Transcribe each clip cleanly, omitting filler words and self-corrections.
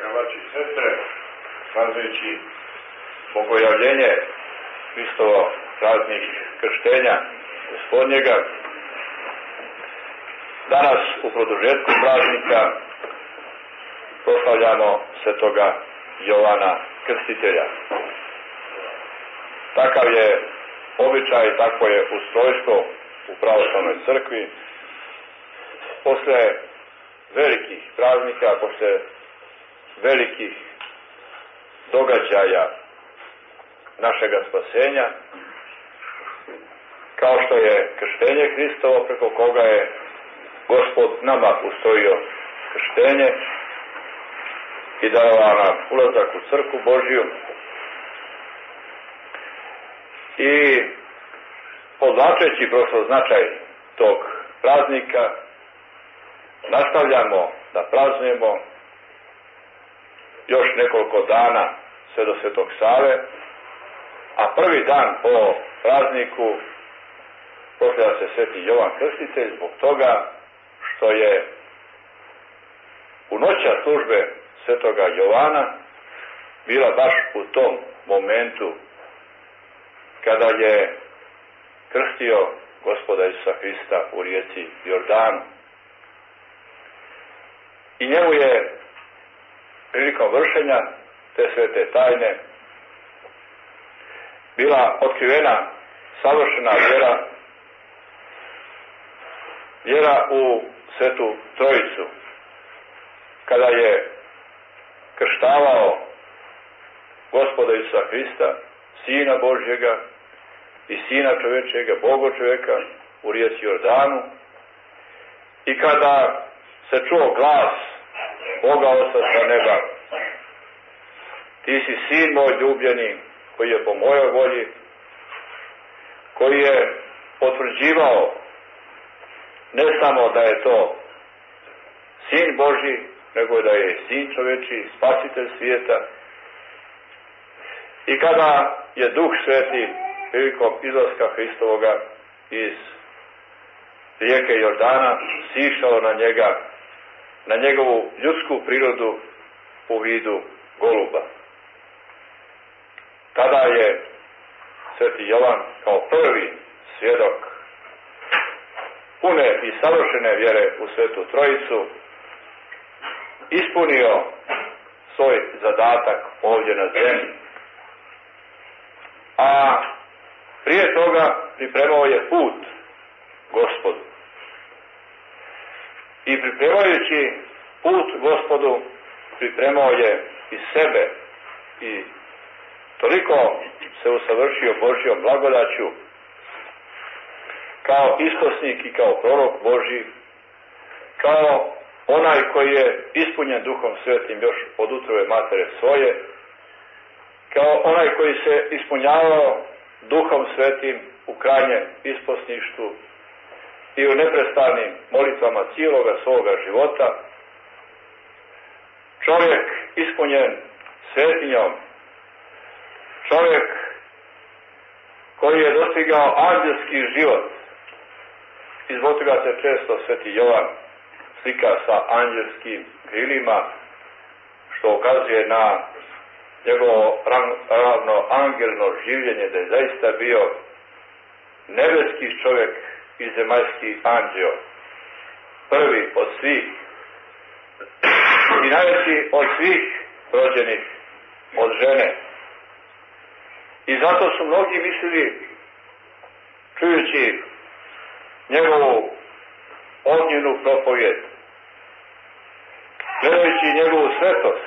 draga braće i sestre, praznujući bogojavljenje Hristovo praznik krštenja Gospodnjega, danas u produžetku praznika proslavljamo svetoga Jovana Krstitelja. Takav je običaj, takvo je ustrojstvo u pravoslavnoj crkvi. Posle velikih praznika, posle velikih događaja našega spasenja, kao što je krštenje Hristovo, preko koga je Gospod nama ustrojio krštenje i dao nam ulazak u crkvu Božju, i podvlačeći prosto značaj tog praznika nastavljamo da praznujemo još nekoliko dana sve do Svetog Save, a prvi dan po prazniku proslavlja se Sveti Jovan Krstitelj zbog toga što je u noća službe Svetoga Jovana bila baš u tom momentu kada je krstio Gospoda Isusa Hrista u rijeci Jordanu. I njemu je prilikom vršenja te svete tajne bila otkrivena savršena vjera u Svetu Trojicu, kada je krštavao Gospoda Isusa Hrista, Sina Božjega i Sina čovečega, Boga čoveka u rijeci Jordanu, i kada se čuo glas Boga Oca sa neba: ti si Sin moj ljubljeni, koji je po mojoj volji, koji je potvrđivao ne samo da je to Sin Božji, nego da je Sin čoveči, Spasitelj svijeta. I kada je Duh Sveti prilikom izlaska Hristovoga iz rijeke Jordana sišao na njega, na njegovu ljudsku prirodu u vidu goluba, tada je Sveti Jovan kao prvi svjedok pune i savršene vjere u Svetu Trojicu ispunio svoj zadatak ovdje na zemlji. A prije toga pripremao je put Gospodu. I pripremajući put Gospodu pripremao je i sebe i toliko se usavršio Božjom blagodaću kao isposnik i kao prorok Božji, kao onaj koji je ispunjen Duhom Svetim još od utrobe matere svoje, kao onaj koji se ispunjavao Duhom Svetim u krajnjem isposništvu i u neprestanim molitvama cijeloga svoga života, čovjek ispunjen svetinjom, čovjek koji je dostigao anđelski život, i zbog toga se često Sveti Jovan slika sa anđelskim krilima, što ukazuje na njegovo ravno angelno življenje, da je zaista bio nebeski čovjek i zemaljski anđeo, prvi od svih i najveći od svih rođenih od žene. I zato su mnogi mislili, čujući njegovu ognjenu propovjed, gledajući njegovu svetost,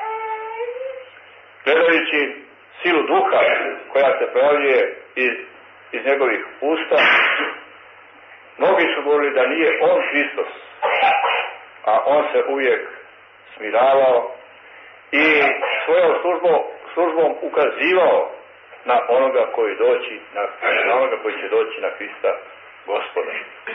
gledajući silu duha koja se pojavljuje iz njegovih usta, mnogi su govorili da nije on Hristos, a on se uvijek smiravao i svojom službom ukazivao na onoga koji će doći na Hrista Gospoda.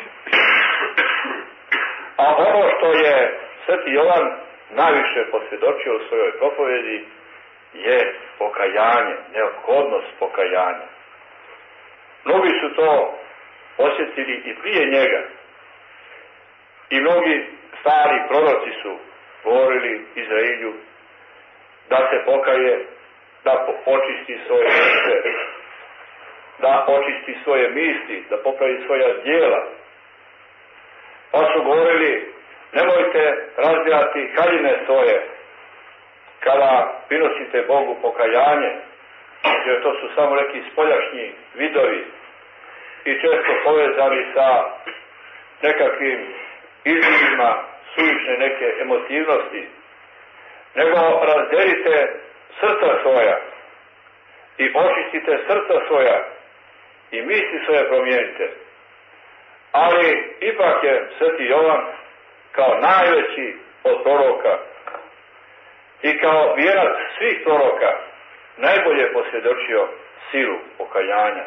A ono što je Sveti Jovan najviše posvjedočio u svojoj propovjedi je pokajanje, neophodnost pokajanja. Mnogi su to osjetili i prije njega. I mnogi stari proroci su govorili Izraelju da se pokaje, da očisti svoje srce, da očisti svoje misli, da popravi svoja djela. Pa su govorili, nemojte razbijati haljine svoje kada prinosite Bogu pokajanje, jer to su samo neki spoljašnji vidovi i često povezani sa nekakvim izljivima suvišne neke emotivnosti, nego razdelite srca svoja i očistite srca svoja i misli svoje promijenite. Ali ipak je Sveti Jovan kao najveći od proroka i kao vjerac svih proroka najbolje posvjedočio silu pokajanja.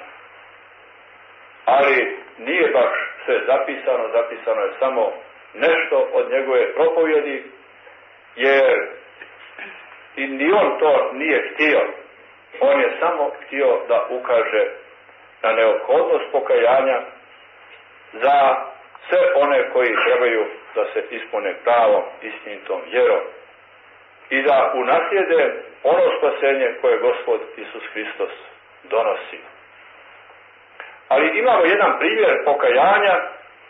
Ali nije baš sve zapisano, zapisano je samo nešto od njegove propovjedi, jer i ni on to nije htio. On je samo htio da ukaže na neophodnost pokajanja za sve one koji trebaju da se ispune pravom, istinitom vjerom i da unaslijede ono spasenje koje Gospod Isus Hristos donosi. Ali imamo jedan primjer pokajanja,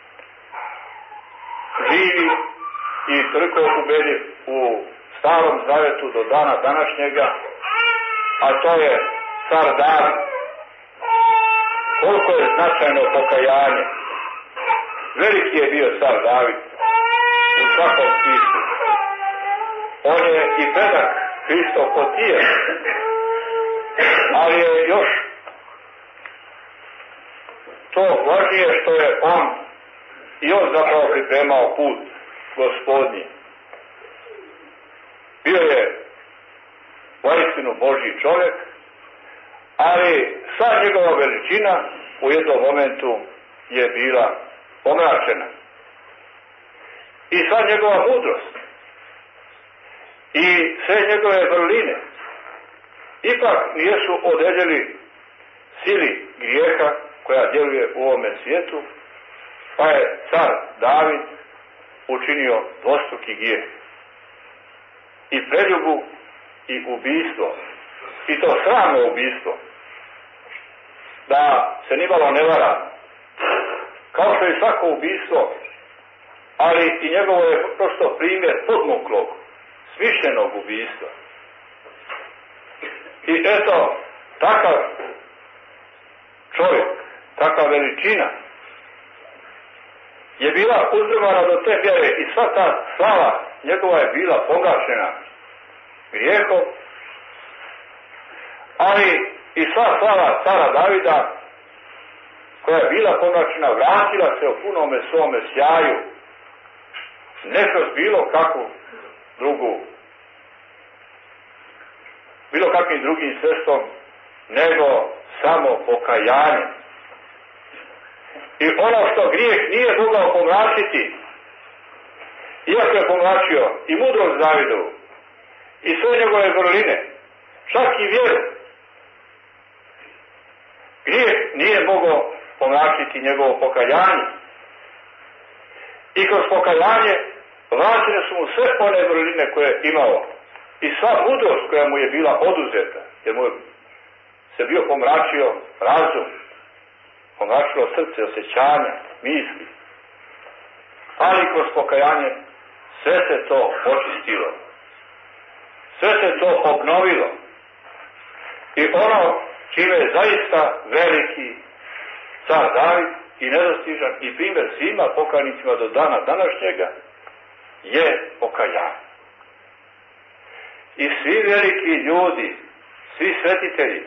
živi i toliko ubedljiv u Starom Zavetu do dana današnjega, a to je car David. Koliko je značajno pokajanje. Veliki je bio car David u svakom smislu. On je i bedak Hristov potijen, ali je još to važnije što je on zapravo pripremao put Gospodnji. Bio je uistinu Božji čovjek, ali sva njegova veličina u jednom momentu je bila pomračena. I sva njegova mudrost i sve njegove vrline ipak nisu određeli sili grijeha koja djeluje u ovome svijetu, pa je car David učinio dvostruki grijeh. I preljubu i ubijstvo. I to sramno ubijstvo. Da se nimalo ne vara. Kao što je svako ubijstvo, ali i njegovo je prosto primjer podmuklog, smišljenog ubijstva. I eto, takav čovjek, takva veličina je bila uzdrmana do te mjere i sva ta slava njegova je bila pogašena grijehom, ali i sva slava cara Davida koja je bila pomračena vratila se u punome svome sjaju, ne kroz bilo kakvim drugim sredstvom, nego samo pokajanje. I ono što grijeh nije mogao pomračiti, iako je pomračio i mudrost Davidovu, i sve njegove vrline, čak i vjeru, grijeh nije mogao pomračiti njegovo pokajanje. I kroz pokajanje vraćene su mu sve one vrline koje je imao i sva mudrost koja mu je bila oduzeta, jer mu se bio pomračio razum, pomračilo srce, osjećanja, misli. Ali kroz pokajanje sve se to očistilo. Sve se to obnovilo. I ono čime je zaista veliki car David i nedostižan i primjer svima pokajnicima do dana današnjega je pokajanje. I svi veliki ljudi, svi svetitelji,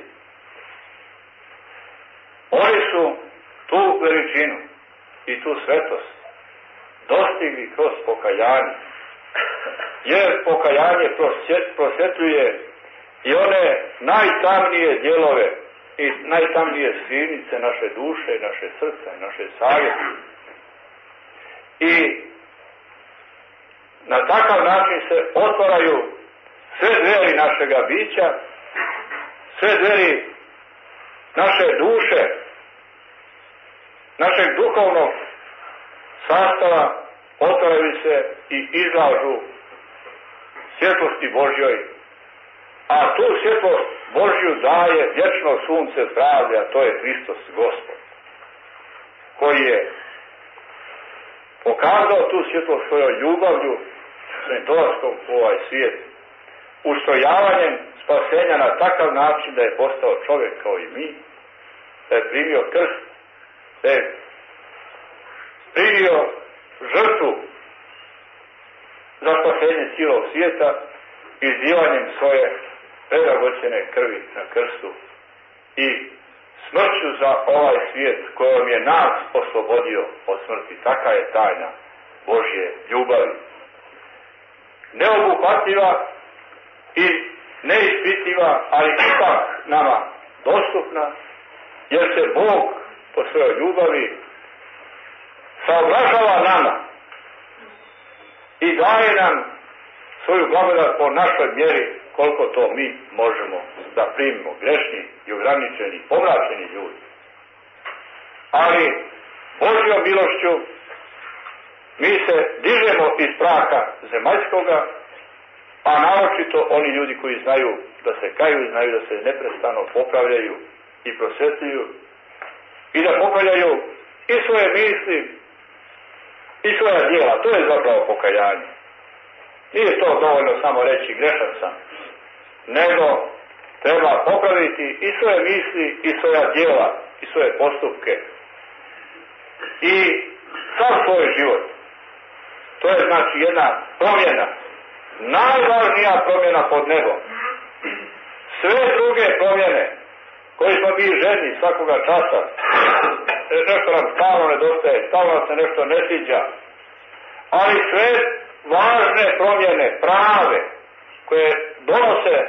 oni su tu veličinu i tu svetost dostigli kroz pokajanje. Jer pokajanje prosvjetljuje i one najtamnije dijelove i najtamnije skrivnice naše duše, naše srca, naše savjesti. I na takav način se otvaraju sve dveri našega bića, sve dveri naše duše, našeg duhovnog sastava, otvaraju se i izlažu svjetlosti Božjoj A tu svjetlost Božju daje vječno sunce zdravlja, a to je Hristos Gospod, koji je pokazao tu svjetlost svojom ljubavlju, svojim dolaskom u ovaj svijet, ustrojavanjem spasenja na takav način da je postao čovjek kao i mi, da je primio krst, da je primio žrtvu za spasenje cijelog svijeta, izlivanjem svoje predragocjene krvi na krstu i smrću za ovaj svijet kojom je nas oslobodio od smrti. Taka je tajna Božje ljubavi. Neobuhvatljiva i neispitiva, ali ipak nama dostupna, jer se Bog po svojoj ljubavi saobražava nama i daje nam svoju blagodat po našoj mjeri koliko to mi možemo da primimo, grešni i ograničeni, pomračeni ljudi. Ali Božjom milošću mi se dižemo iz praha zemaljskoga, a naročito oni ljudi koji znaju da se kaju, znaju da se neprestano popravljaju i prosvetljuju i da popravljaju i svoje misli i svoja djela. To je zapravo pokajanje. Nije to dovoljno samo reći grešan sam, nego treba popraviti i svoje misli i svoja djela i svoje postupke i sav svoj život. To je znači jedna promjena, najvažnija promjena pod nebom. Sve druge promjene koje smo mi željni svakoga časa, nešto nam stalno nedostaje, stalno nam se nešto ne sviđa, ali sve važne promjene, prave, koje donose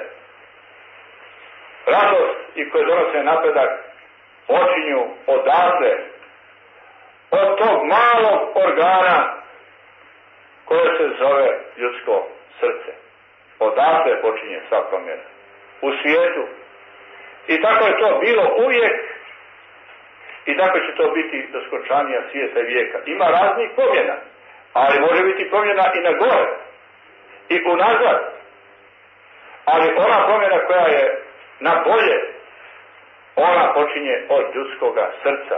radost i koje donose napredak, počinju odavde, od tog malog organa koje se zove ljudsko srce. Odavde počinje sva promjena. U svijetu. I tako je to bilo uvijek i tako će to biti do skončanja svijeta i vijeka. Ima raznih promjena, ali može biti promjena i na gore i unazad. Ali ona promjena koja je na bolje, ona počinje od ljudskoga srca.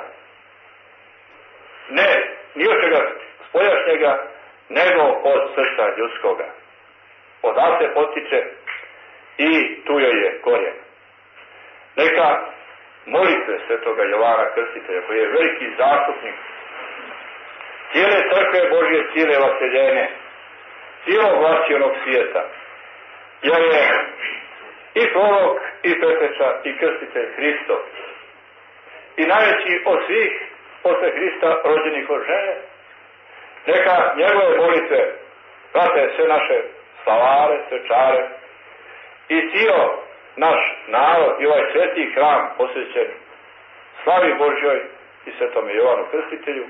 Ne, ni od čega spoljašnjega, nego od srca ljudskoga. Odatle potiče i tu joj je korijen. Neka molitve svetoga Jovana Krstitelja, koji je veliki zastupnik cijele crkve Božje, cijele vaseljene, cijelog vasiljenog svijeta, jer je i prorok, i preteča, i krstitelj Hristov. I najveći od svih posle Hrista rođenih od žene, neka njegove molitve prate sve naše slavare, svečare i cijelo naš narod i ovaj sveti hram posvećen slavi Božjoj i svetome Jovanu Krstitelju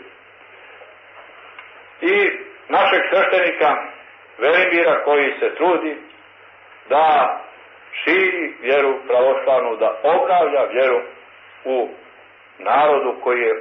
i našeg sveštenika Velimira koji se trudi da širi vjeru pravoslavnu, da obnavlja vjeru u narodu koji je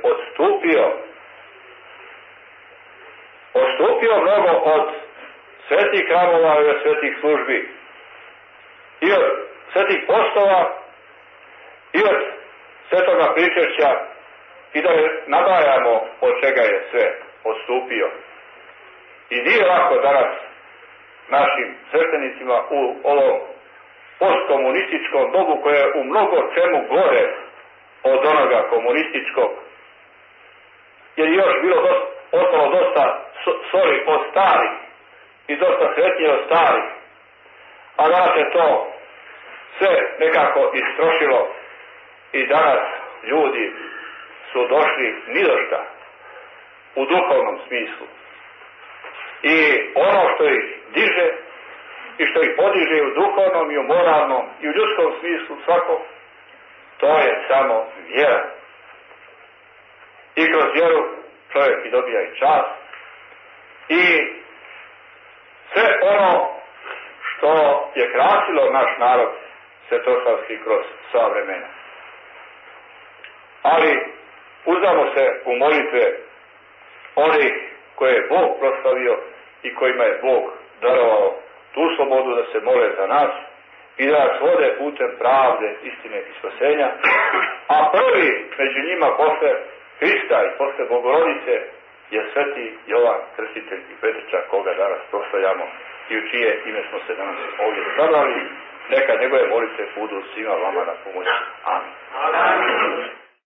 odstupio mnogo od svetih hramova i od svetih službi i od svetih postova i od svetoga pričešća i da nabrajamo od čega je sve odstupio. I nije lako danas našim sveštenicima u ovom postkomunističkom dobu koje je u mnogo čemu gore od onoga komunističkog, jer je još bilo ostalo dosta soli od starih i dosta sretnije od starih, a danas je to sve nekako istrošilo i danas ljudi su došli nidošta u duhovnom smislu. I ono što ih diže i što ih podiže u duhovnom i u moralnom i u ljudskom smislu svako, to je samo vjera. I kroz vjeru čovjek i dobija i čast i sve ono što je krasilo naš narod svetoslavski kroz sva vremena. Ali uzdamo se u molitve onih koje je Bog proslavio i kojima je Bog darovao tu slobodu da se mole za nas i da nas vode putem pravde, istine i spasenja, a prvi među njima posle Hrista i posle Bogorodice je sveti Jovan Krstitelj i Petrčak, koga danas proslavljamo i u čije ime smo se danas ovdje sabrali. Neka njegove molitve budu svima vama na pomoć. Amin.